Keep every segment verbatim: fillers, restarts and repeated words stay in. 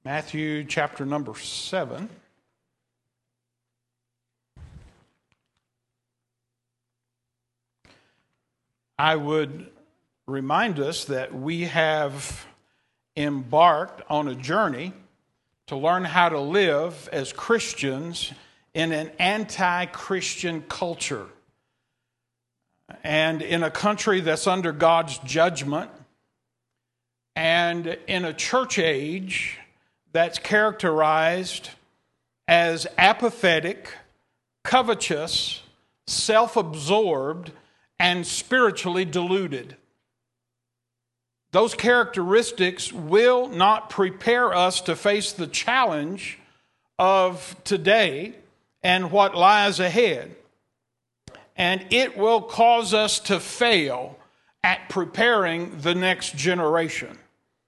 Matthew chapter number seven. I would remind us that we have embarked on a journey to learn how to live as Christians in an anti-Christian culture and in a country that's under God's judgment and in a church age that's characterized as apathetic, covetous, self-absorbed, and spiritually deluded. Those characteristics will not prepare us to face the challenge of today and what lies ahead. And it will cause us to fail at preparing the next generation.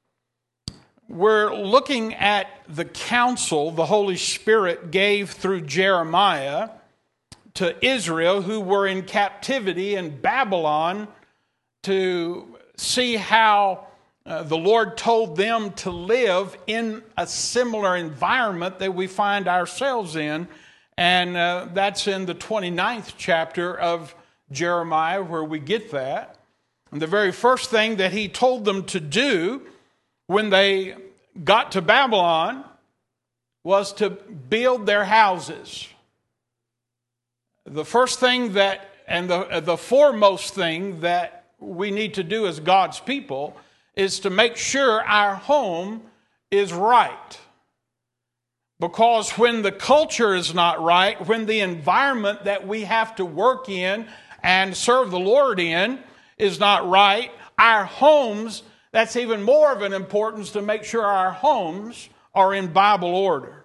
We're looking at the counsel the Holy Spirit gave through Jeremiah to Israel, who were in captivity in Babylon, to see how uh, the Lord told them to live in a similar environment that we find ourselves in. And uh, that's in the twenty-ninth chapter of Jeremiah where we get that. And the very first thing that he told them to do when they got to Babylon was to build their houses. The first thing that, and the, the foremost thing that we need to do as God's people is to make sure our home is right. Because when the culture is not right, when the environment that we have to work in and serve the Lord in is not right, our homes, that's even more of an importance to make sure our homes are in Bible order.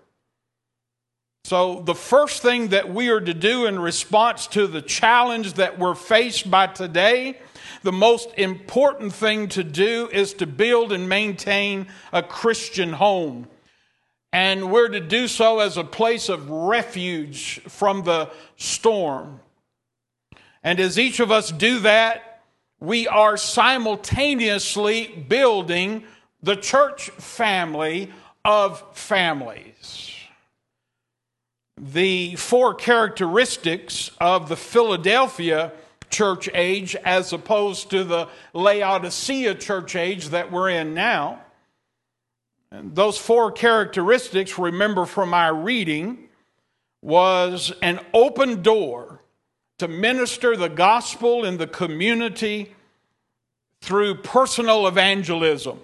So the first thing that we are to do in response to the challenge that we're faced by today, the most important thing to do is to build and maintain a Christian home. And we're to do so as a place of refuge from the storm. And as each of us do that, we are simultaneously building the church family of families. The four characteristics of the Philadelphia church age as opposed to the Laodicea church age that we're in now. And those four characteristics, remember from our reading, was an open door to minister the gospel in the community through personal evangelism,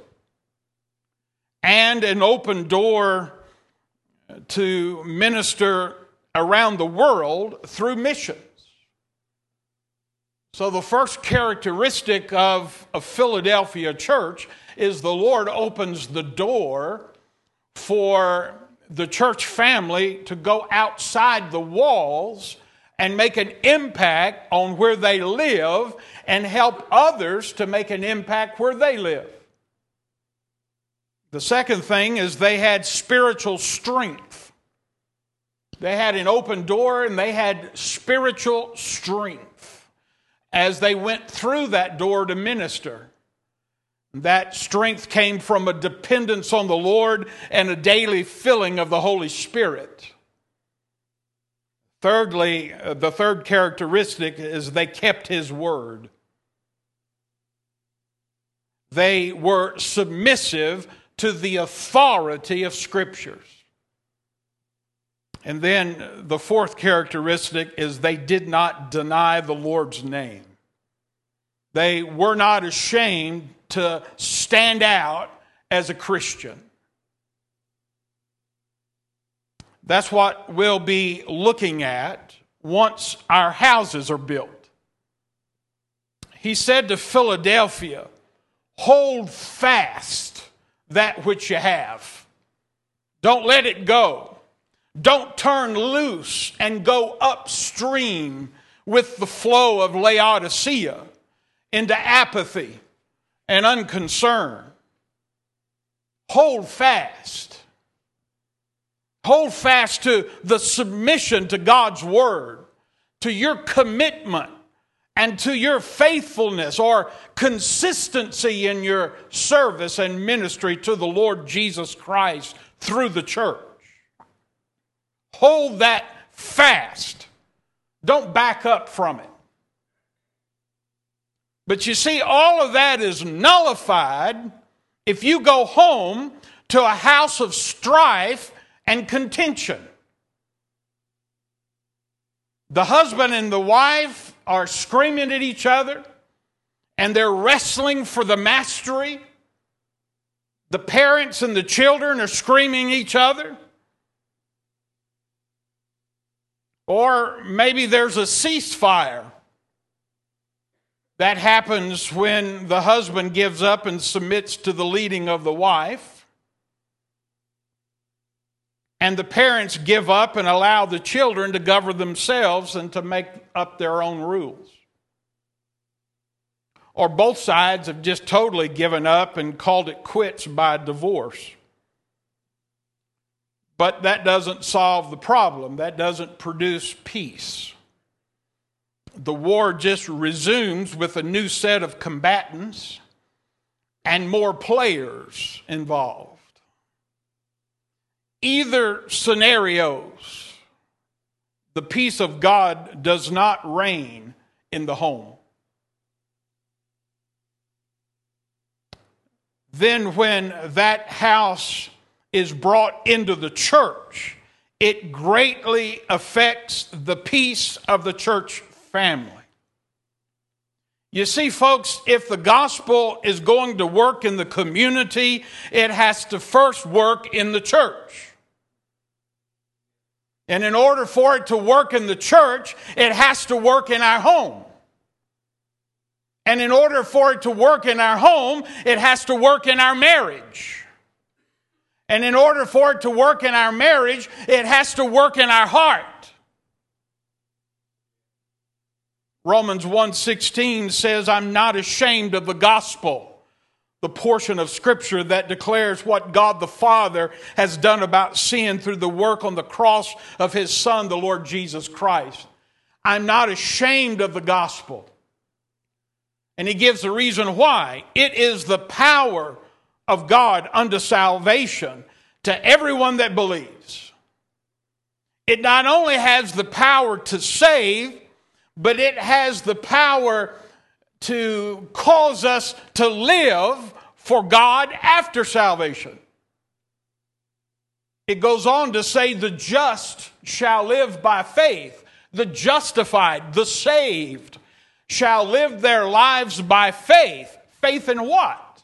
and an open door to minister around the world through missions. So the first characteristic of a Philadelphia church is the Lord opens the door for the church family to go outside the walls and make an impact on where they live and help others to make an impact where they live. The second thing is they had spiritual strength. They had an open door and they had spiritual strength as they went through that door to minister. That strength came from a dependence on the Lord and a daily filling of the Holy Spirit. Thirdly, the third characteristic is they kept His word. They were submissive to the authority of Scriptures. And then the fourth characteristic is they did not deny the Lord's name. They were not ashamed to stand out as a Christian. That's what we'll be looking at once our houses are built. He said to Philadelphia, hold fast that which you have. Don't let it go. Don't turn loose and go upstream with the flow of Laodicea into apathy and unconcern. Hold fast. Hold fast to the submission to God's word, to your commitment and to your faithfulness or consistency in your service and ministry to the Lord Jesus Christ through the church. Hold that fast. Don't back up from it. But you see, all of that is nullified if you go home to a house of strife and contention. The husband and the wife are screaming at each other, and they're wrestling for the mastery. The parents and the children are screaming at each other. Or maybe there's a ceasefire. That happens when the husband gives up and submits to the leading of the wife. And the parents give up and allow the children to govern themselves and to make up their own rules. Or both sides have just totally given up and called it quits by divorce. But that doesn't solve the problem. That doesn't produce peace. The war just resumes with a new set of combatants and more players involved. Either scenarios, the peace of God does not reign in the home. Then when that house is brought into the church, it greatly affects the peace of the church family. You see, folks, if the gospel is going to work in the community, it has to first work in the church. And in order for it to work in the church, it has to work in our home. And in order for it to work in our home, it has to work in our marriage. And in order for it to work in our marriage, it has to work in our heart. Romans one sixteen says, I'm not ashamed of the gospel, the portion of Scripture that declares what God the Father has done about sin through the work on the cross of His Son, the Lord Jesus Christ. I'm not ashamed of the gospel. And he gives the reason why. It is the power of God unto salvation to everyone that believes. It not only has the power to save, but it has the power to cause us to live for God after salvation. It goes on to say, the just shall live by faith. The justified, the saved, shall live their lives by faith. Faith in what?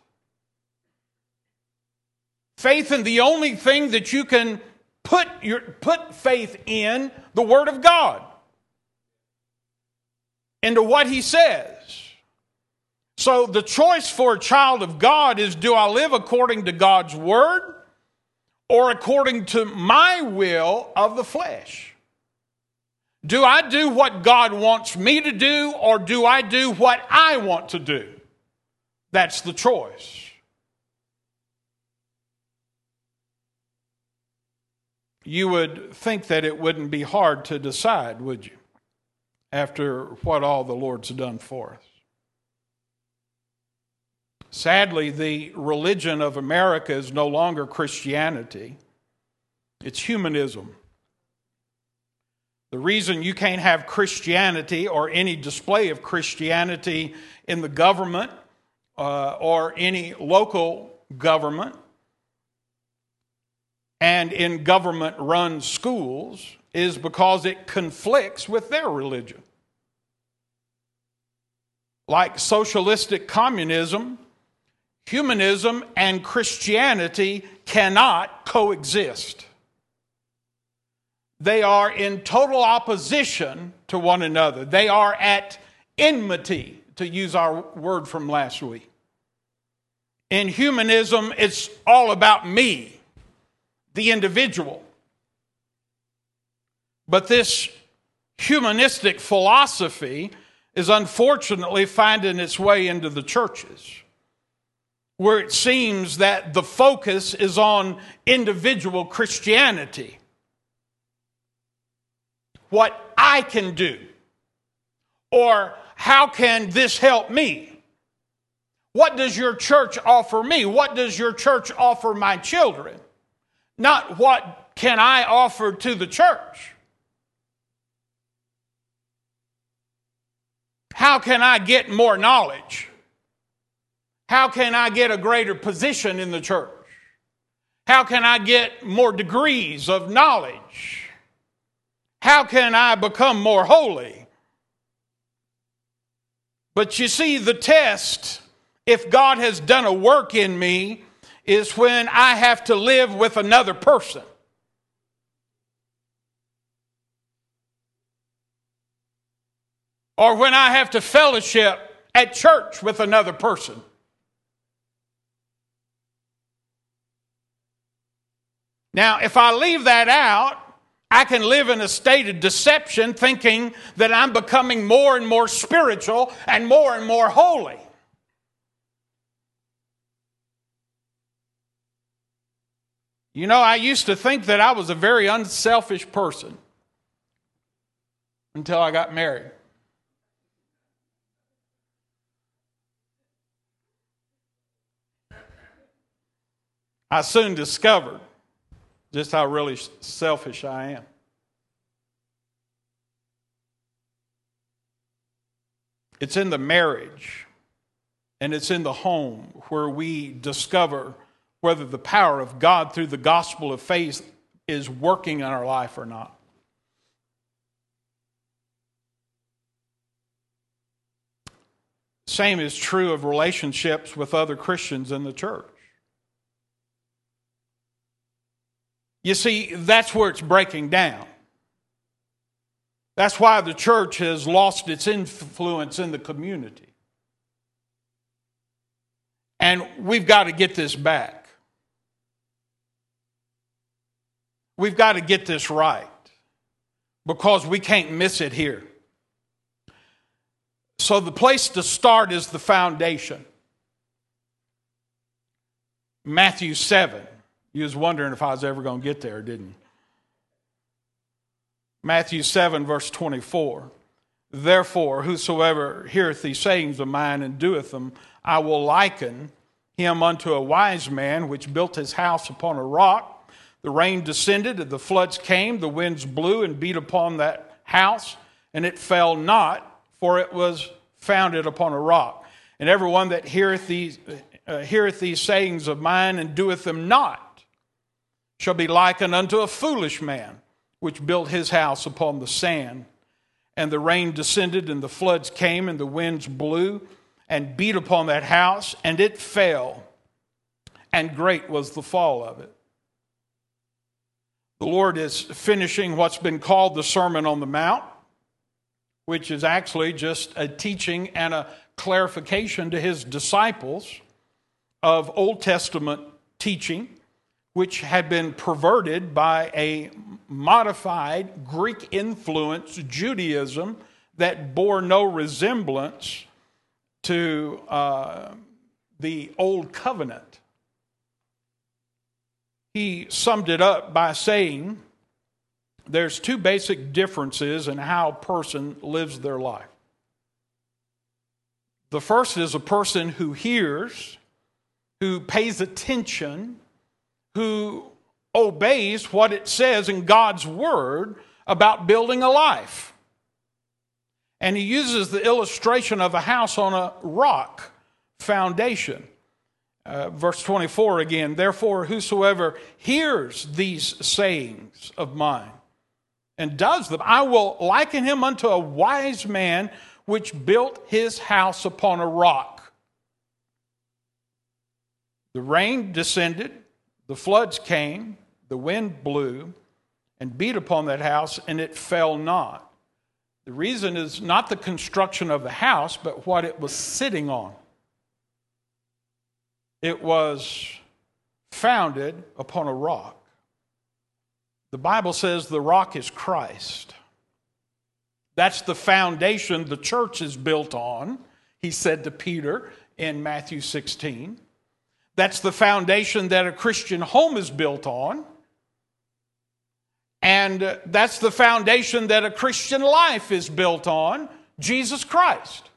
Faith in the only thing that you can put your put faith in, the Word of God. Into what He says. So the choice for a child of God is, do I live according to God's Word or according to my will of the flesh? Do I do what God wants me to do, or do I do what I want to do? That's the choice. You would think that it wouldn't be hard to decide, would you? After what all the Lord's done for us. Sadly, the religion of America is no longer Christianity. It's humanism. The reason you can't have Christianity or any display of Christianity in the government uh, or any local government and in government-run schools is because it conflicts with their religion. Like socialistic communism, humanism and Christianity cannot coexist. They are in total opposition to one another. They are at enmity, to use our word from last week. In humanism, it's all about me, the individual. But this humanistic philosophy is unfortunately finding its way into the churches, where it seems that the focus is on individual Christianity. What I can do, or how can this help me? What does your church offer me? What does your church offer my children? Not what can I offer to the church? How can I get more knowledge? How can I get a greater position in the church? How can I get more degrees of knowledge? How can I become more holy? But you see, the test, if God has done a work in me, is when I have to live with another person. Or when I have to fellowship at church with another person. Now, if I leave that out, I can live in a state of deception thinking that I'm becoming more and more spiritual and more and more holy. You know, I used to think that I was a very unselfish person until I got married. I soon discovered just how really selfish I am. It's in the marriage and it's in the home where we discover whether the power of God through the gospel of faith is working in our life or not. Same is true of relationships with other Christians in the church. You see, that's where it's breaking down. That's why the church has lost its influence in the community. And we've got to get this back. We've got to get this right because we can't miss it here. So the place to start is the foundation. Matthew seven. You was wondering if I was ever going to get there, didn't you? Matthew seven, verse twenty-four. Therefore, whosoever heareth these sayings of mine and doeth them, I will liken him unto a wise man which built his house upon a rock. The rain descended, and the floods came, the winds blew and beat upon that house, and it fell not, for it was founded upon a rock. And everyone that heareth these, uh, heareth these sayings of mine and doeth them not, shall be likened unto a foolish man, which built his house upon the sand. And the rain descended, and the floods came, and the winds blew, and beat upon that house, and it fell, and great was the fall of it. The Lord is finishing what's been called the Sermon on the Mount, which is actually just a teaching and a clarification to his disciples of Old Testament teaching, which had been perverted by a modified Greek-influenced Judaism that bore no resemblance to uh, the Old Covenant. He summed it up by saying there's two basic differences in how a person lives their life. The first is a person who hears, who pays attention, who obeys what it says in God's Word about building a life. And he uses the illustration of a house on a rock foundation. Uh, verse twenty-four again, therefore whosoever hears these sayings of mine and does them, I will liken him unto a wise man which built his house upon a rock. The rain descended, the floods came, the wind blew, and beat upon that house, and it fell not. The reason is not the construction of the house, but what it was sitting on. It was founded upon a rock. The Bible says the rock is Christ. That's the foundation the church is built on, he said to Peter in Matthew sixteen. That's the foundation that a Christian home is built on. And that's the foundation that a Christian life is built on, Jesus Christ.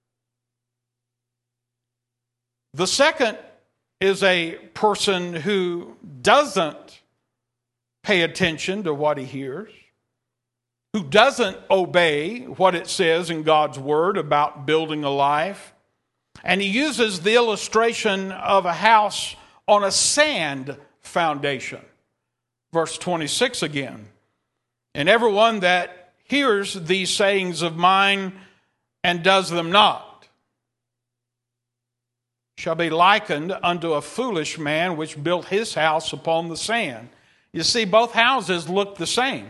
The second is a person who doesn't pay attention to what he hears, who doesn't obey what it says in God's Word about building a life. And he uses the illustration of a house on a sand foundation. Verse twenty-six again. And everyone that hears these sayings of mine and does them not shall be likened unto a foolish man which built his house upon the sand. You see, both houses look the same.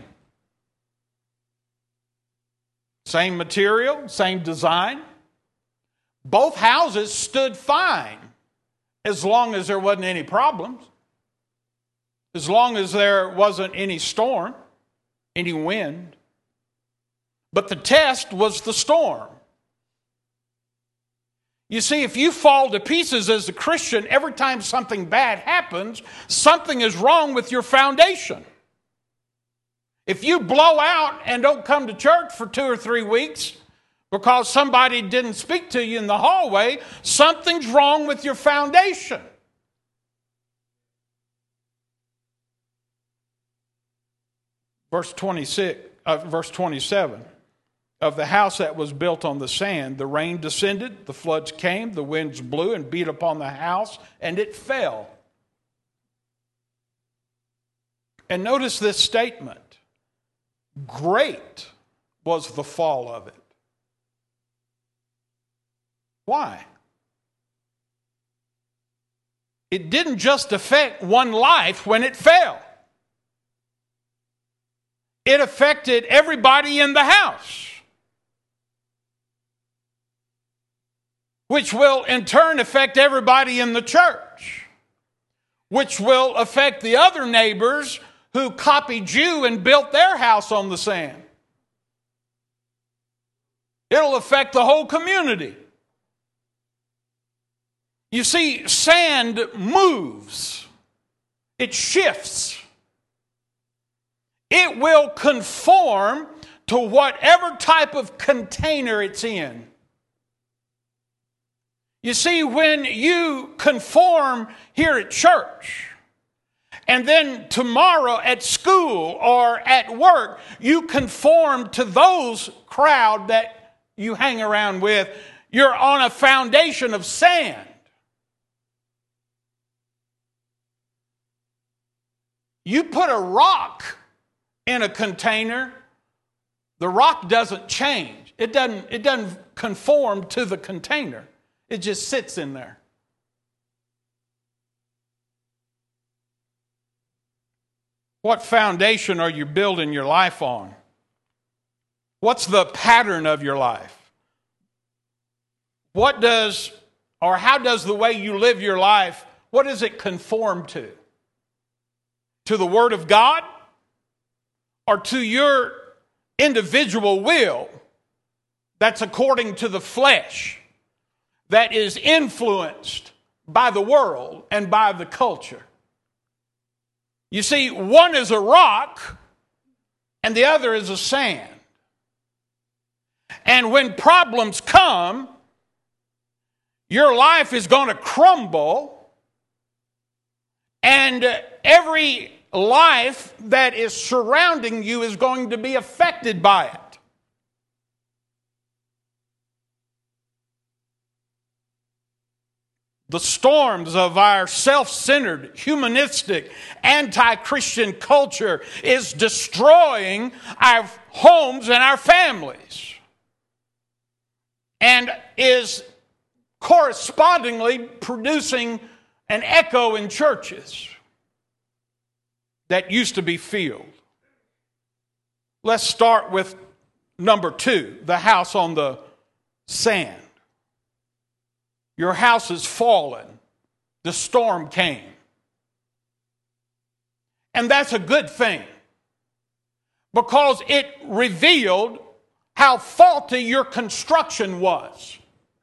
Same material, same design. Both houses stood fine as long as there wasn't any problems. As long as there wasn't any storm, any wind. But the test was the storm. You see, if you fall to pieces as a Christian, every time something bad happens, something is wrong with your foundation. If you blow out and don't come to church for two or three weeks because somebody didn't speak to you in the hallway, something's wrong with your foundation. Verse twenty-six, uh, verse twenty-seven. Of the house that was built on the sand, the rain descended, the floods came, the winds blew and beat upon the house, and it fell. And notice this statement. Great was the fall of it. Why? It didn't just affect one life when it fell. It affected everybody in the house, which will in turn affect everybody in the church, which will affect the other neighbors who copied you and built their house on the sand. It'll affect the whole community. You see, sand moves. It shifts. It will conform to whatever type of container it's in. You see, when you conform here at church, and then tomorrow at school or at work, you conform to those crowd that you hang around with, you're on a foundation of sand. You put a rock in a container, the rock doesn't change. It doesn't, it doesn't conform to the container. It just sits in there. What foundation are you building your life on? What's the pattern of your life? What does, or how does the way you live your life, what does it conform to? To the Word of God? Or to your individual will that's according to the flesh, that is influenced by the world and by the culture? You see, one is a rock and the other is a sand. And when problems come, your life is going to crumble, and every life that is surrounding you is going to be affected by it. The storms of our self-centered, humanistic, anti-Christian culture is destroying our homes and our families, and is correspondingly producing an echo in churches that used to be filled. Let's start with number two, the house on the sand. Your house is fallen. The storm came. And that's a good thing, because it revealed how faulty your construction was.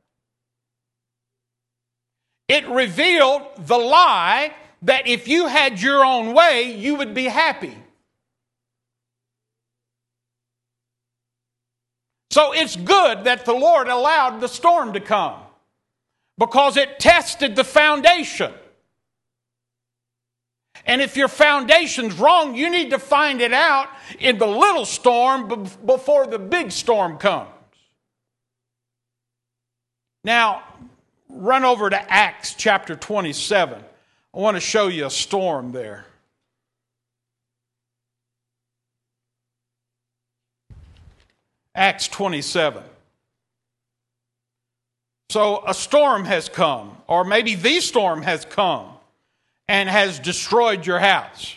It revealed the lie that if you had your own way, you would be happy. So it's good that the Lord allowed the storm to come, because it tested the foundation. And if your foundation's wrong, you need to find it out in the little storm before the big storm comes. Now, run over to Acts chapter twenty-seven. I want to show you a storm there. Acts twenty-seven. So a storm has come, or maybe the storm has come and has destroyed your house.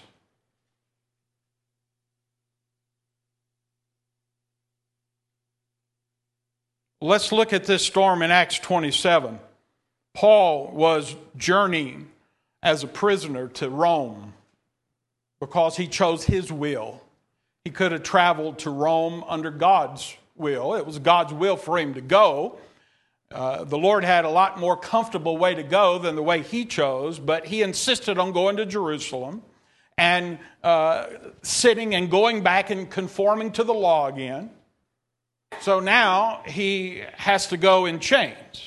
Let's look at this storm in Acts twenty-seven. Paul was journeying as a prisoner to Rome because he chose his will. He could have traveled to Rome under God's will. It was God's will for him to go. Uh, the Lord had a lot more comfortable way to go than the way he chose, but he insisted on going to Jerusalem and uh, sitting and going back and conforming to the law again. So now he has to go in chains.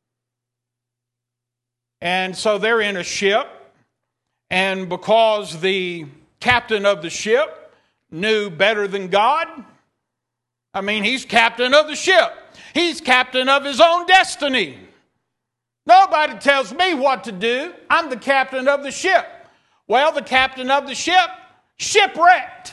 And so they're in a ship, and because the captain of the ship knew better than God, I mean, he's captain of the ship. He's captain of his own destiny. Nobody tells me what to do. I'm the captain of the ship. Well, the captain of the ship, shipwrecked.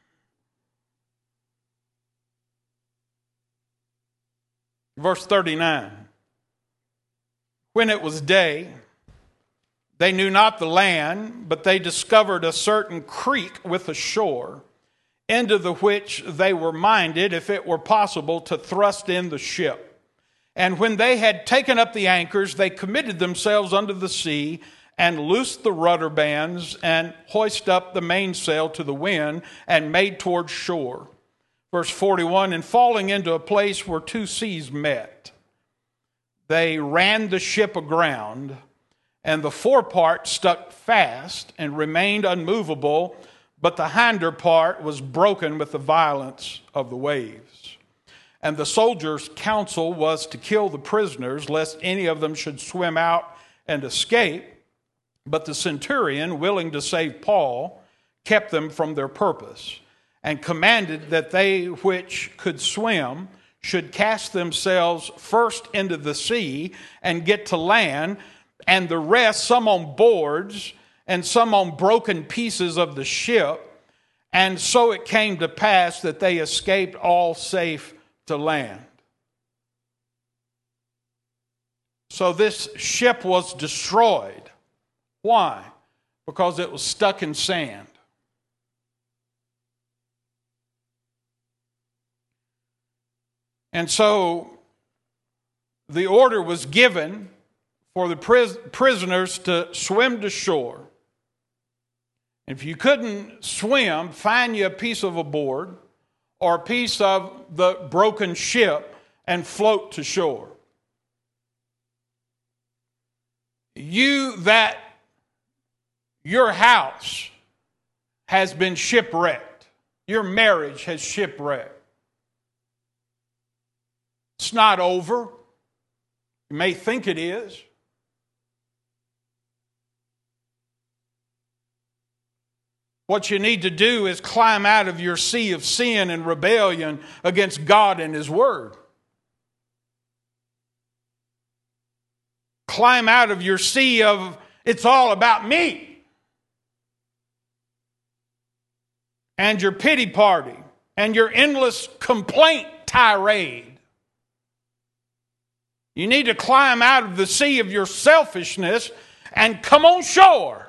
Verse thirty-nine. When it was day, they knew not the land, but they discovered a certain creek with a shore, into the which they were minded, if it were possible, to thrust in the ship. And when they had taken up the anchors, they committed themselves unto the sea, and loosed the rudder bands, and hoisted up the mainsail to the wind, and made toward shore. Verse forty-one, and falling into a place where two seas met, they ran the ship aground, and the forepart stuck fast, and remained unmovable, but the hinder part was broken with the violence of the waves. And the soldiers' counsel was to kill the prisoners, lest any of them should swim out and escape. But the centurion, willing to save Paul, kept them from their purpose, and commanded that they which could swim should cast themselves first into the sea and get to land, and the rest, some on boards, and some on broken pieces of the ship. And so it came to pass that they escaped all safe to land. So this ship was destroyed. Why? Because it was stuck in sand. And so the order was given for the pris- prisoners to swim to shore. If you couldn't swim, find you a piece of a board or a piece of the broken ship and float to shore. You that your house has been shipwrecked. Your marriage has shipwrecked. It's not over. You may think it is. What you need to do is climb out of your sea of sin and rebellion against God and His Word. Climb out of your sea of, it's all about me. And your pity party and your endless complaint tirade. You need to climb out of the sea of your selfishness and come on shore.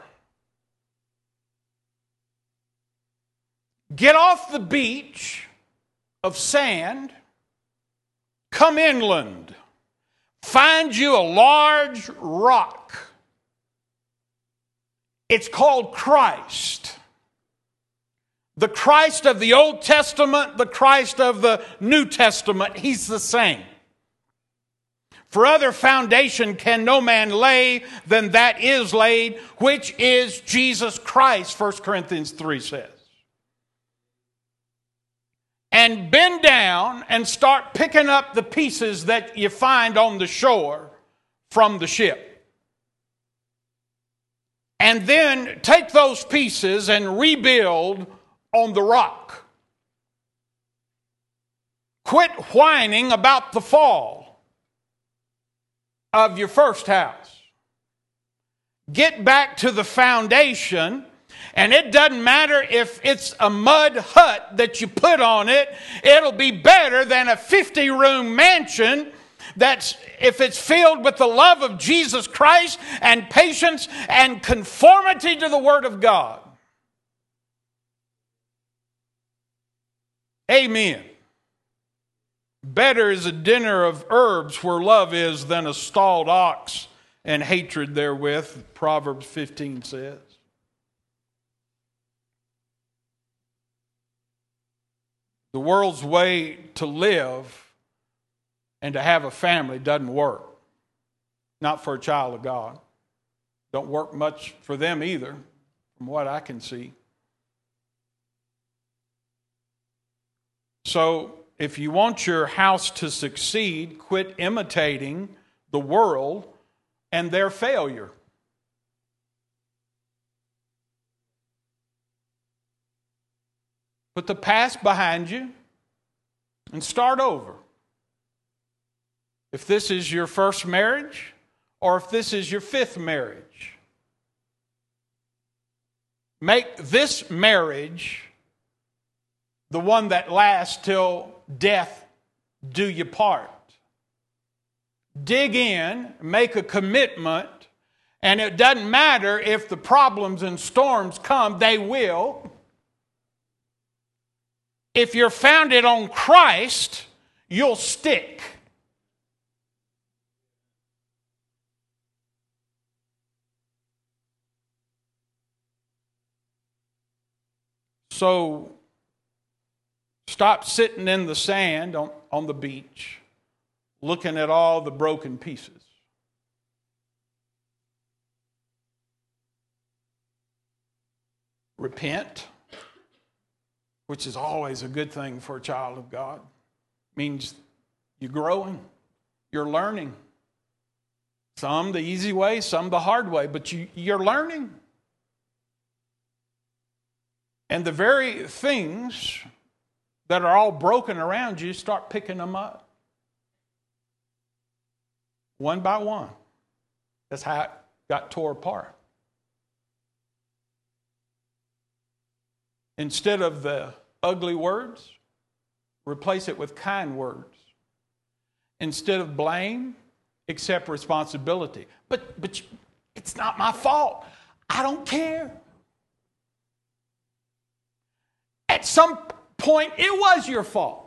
Get off the beach of sand, come inland, find you a large rock. It's called Christ. The Christ of the Old Testament, the Christ of the New Testament, He's the same. For other foundation can no man lay than that is laid, which is Jesus Christ, First Corinthians three says. and bend down and start picking up the pieces that you find on the shore from the ship. And then take those pieces and rebuild on the rock. Quit whining about the fall of your first house. Get back to the foundation, and it doesn't matter if it's a mud hut that you put on it. It'll be better than a fifty-room mansion that's, if it's filled with the love of Jesus Christ and patience and conformity to the Word of God. Amen. Better is a dinner of herbs where love is than a stalled ox and hatred therewith, Proverbs fifteen says. The world's way to live and to have a family doesn't work. Not for a child of God. Don't work much for them either, from what I can see. So, if you want your house to succeed, quit imitating the world and their failure. Put the past behind you and start over. If this is your first marriage or if this is your fifth marriage, make this marriage the one that lasts till death do you part. Dig in, make a commitment, and it doesn't matter if the problems and storms come, they will. If you're founded on Christ, you'll stick. So, stop sitting in the sand on, on the beach, looking at all the broken pieces. Repent, which is always a good thing for a child of God. Means you're growing, you're learning. Some the easy way, some the hard way, but you, you're learning. And the very things that are all broken around you, start picking them up. One by one. That's how it got tore apart. Instead of the ugly words, replace it with kind words. Instead of blame, accept responsibility. But, but it's not my fault. I don't care. At some point, it was your fault.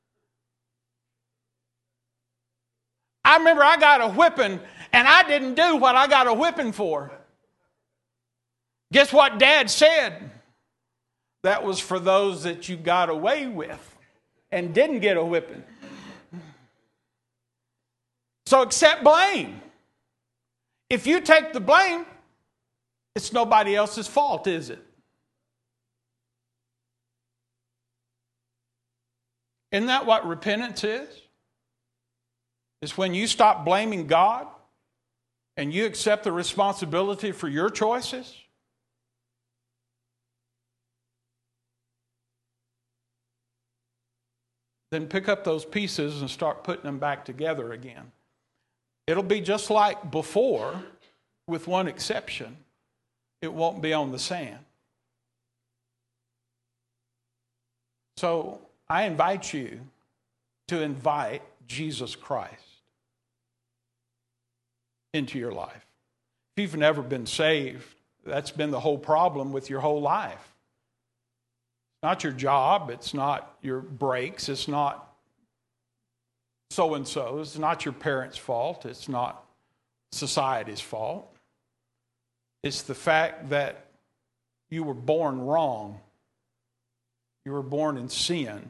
I remember I got a whipping, and I didn't do what I got a whipping for. Guess what Dad said? That was for those that you got away with and didn't get a whipping. So accept blame. If you take the blame, it's nobody else's fault, is it? Isn't that what repentance is? It's when you stop blaming God and you accept the responsibility for your choices. Then pick up those pieces and start putting them back together again. It'll be just like before, with one exception. It won't be on the sand. So I invite you to invite Jesus Christ into your life. If you've never been saved, that's been the whole problem with your whole life. It's not your job, it's not your breaks, it's not so-and-so, it's not your parents' fault, it's not society's fault. It's the fact that you were born wrong. You were born in sin.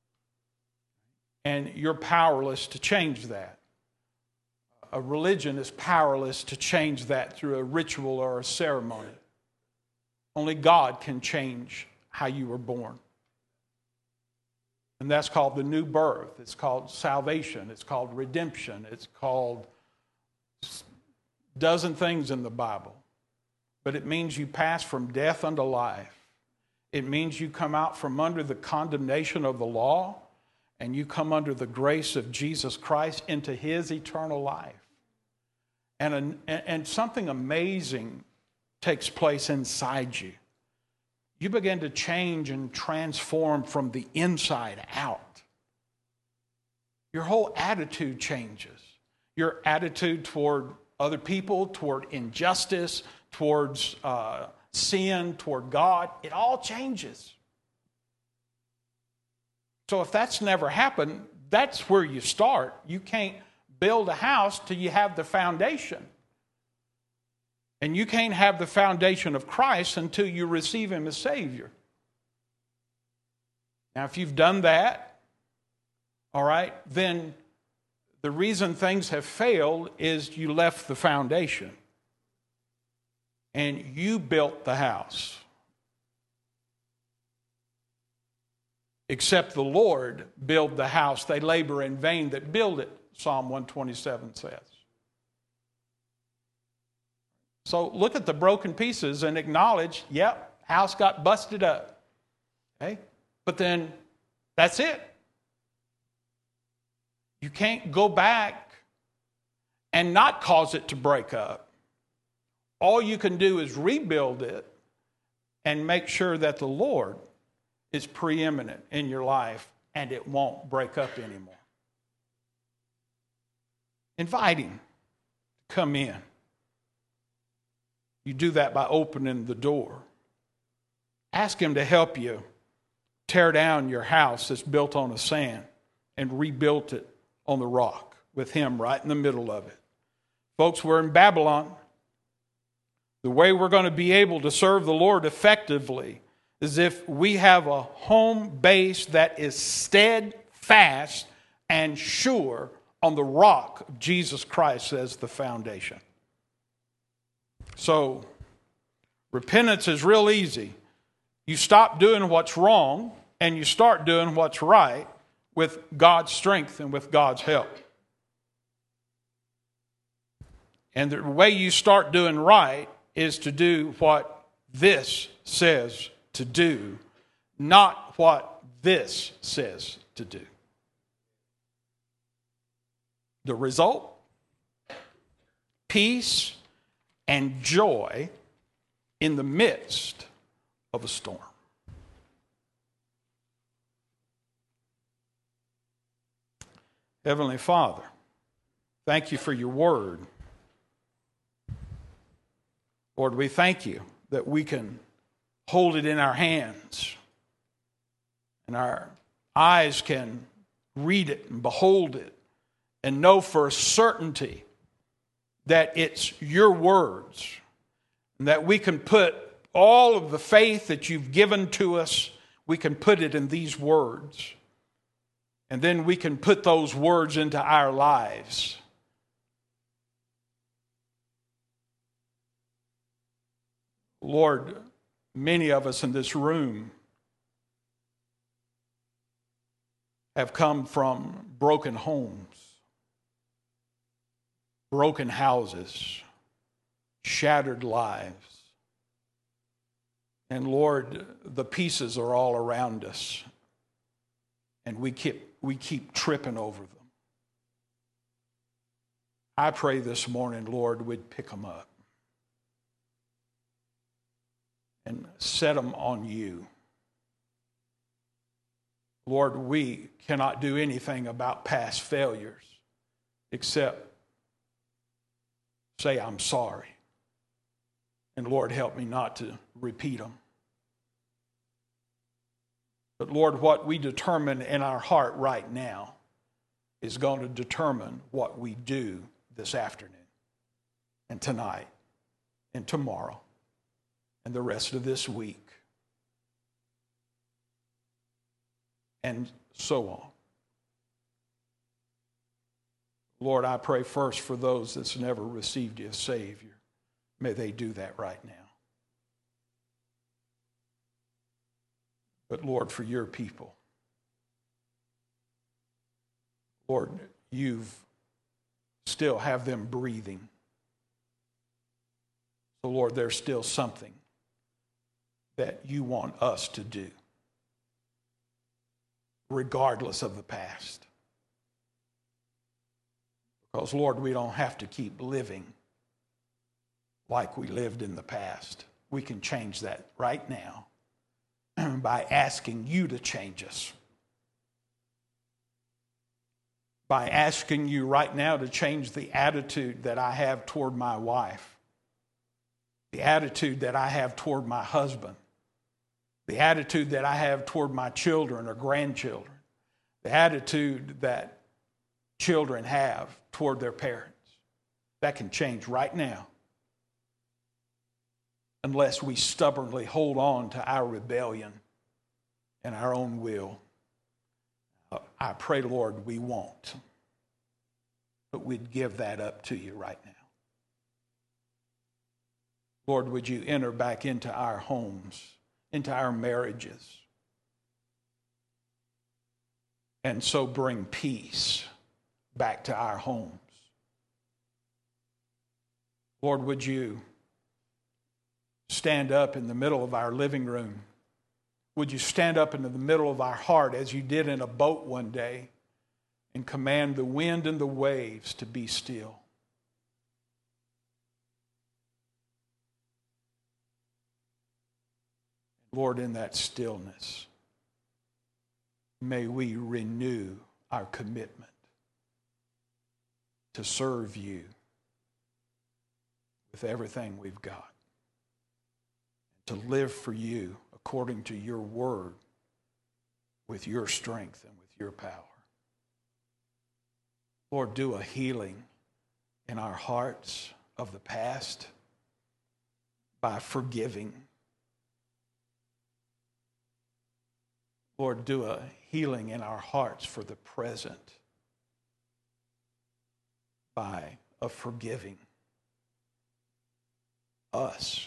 And you're powerless to change that. A religion is powerless to change that through a ritual or a ceremony. Only God can change how you were born. And that's called the new birth. It's called salvation. It's called redemption. It's called a dozen things in the Bible. But it means you pass from death unto life. It means you come out from under the condemnation of the law and you come under the grace of Jesus Christ into his eternal life. And, a, and something amazing takes place inside you. You begin to change and transform from the inside out. Your whole attitude changes. Your attitude toward other people, toward injustice, towards uh, sin, toward God, it all changes. So if that's never happened, that's where you start. You can't build a house till you have the foundation. And you can't have the foundation of Christ until you receive him as Savior. Now, if you've done that, all right, then the reason things have failed is you left the foundation. And you built the house. Except the Lord build the house. They labor in vain that build it, Psalm one twenty-seven says. So look at the broken pieces and acknowledge, yep, house got busted up. Okay? But then that's it. You can't go back and not cause it to break up. All you can do is rebuild it and make sure that the Lord is preeminent in your life and it won't break up anymore. Invite him to come in. You do that by opening the door. Ask him to help you tear down your house that's built on the sand and rebuild it on the rock with him right in the middle of it. Folks, we're in Babylon. The way we're going to be able to serve the Lord effectively is if we have a home base that is steadfast and sure on the rock of Jesus Christ as the foundation. So, repentance is real easy. You stop doing what's wrong and you start doing what's right with God's strength and with God's help. And the way you start doing right is to do what this says to do, not what this says to do. The result? Peace and joy in the midst of a storm. Heavenly Father, thank you for your word. Lord, we thank you that we can hold it in our hands and our eyes can read it and behold it and know for a certainty that it's your words and that we can put all of the faith that you've given to us, we can put it in these words. And then we can put those words into our lives. Lord, many of us in this room have come from broken homes, broken houses, shattered lives. And Lord, the pieces are all around us. And we keep, we keep tripping over them. I pray this morning, Lord, we'd pick them up and set them on you. Lord, we cannot do anything about past failures except say, I'm sorry. And Lord, help me not to repeat them. But Lord, what we determine in our heart right now is going to determine what we do this afternoon and tonight and tomorrow and the rest of this week and so on. Lord, I pray first for those that's never received you as Savior. May they do that right now. But Lord, for your people, Lord, you've still have them breathing. So, Lord, there's still something that you want us to do, regardless of the past. Because, Lord, we don't have to keep living like we lived in the past. We can change that right now by asking you to change us. By asking you right now to change the attitude that I have toward my wife, the attitude that I have toward my husband, the attitude that I have toward my children or grandchildren, the attitude that children have toward their parents. That can change right now, unless we stubbornly hold on to our rebellion and our own will. I pray, Lord, we won't, but we'd give that up to you right now. Lord, would you enter back into our homes, into our marriages, and so bring peace back to our homes. Lord, would you stand up in the middle of our living room? Would you stand up into the middle of our heart as you did in a boat one day and command the wind and the waves to be still? Lord, in that stillness, may we renew our commitment to serve you with everything we've got, to live for you according to your word, with your strength and with your power. Lord, do a healing in our hearts of the past by forgiving. Lord, do a healing in our hearts for the present by a forgiving us.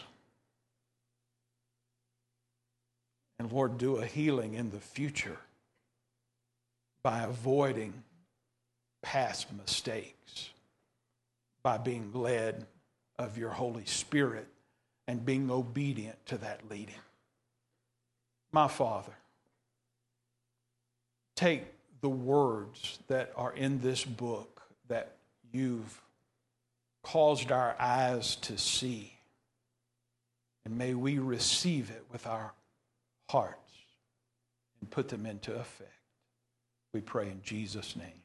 And Lord, do a healing in the future by avoiding past mistakes, by being led of your Holy Spirit and being obedient to that leading. My Father, take the words that are in this book that you've caused our eyes to see, and may we receive it with our hearts and put them into effect. We pray in Jesus' name.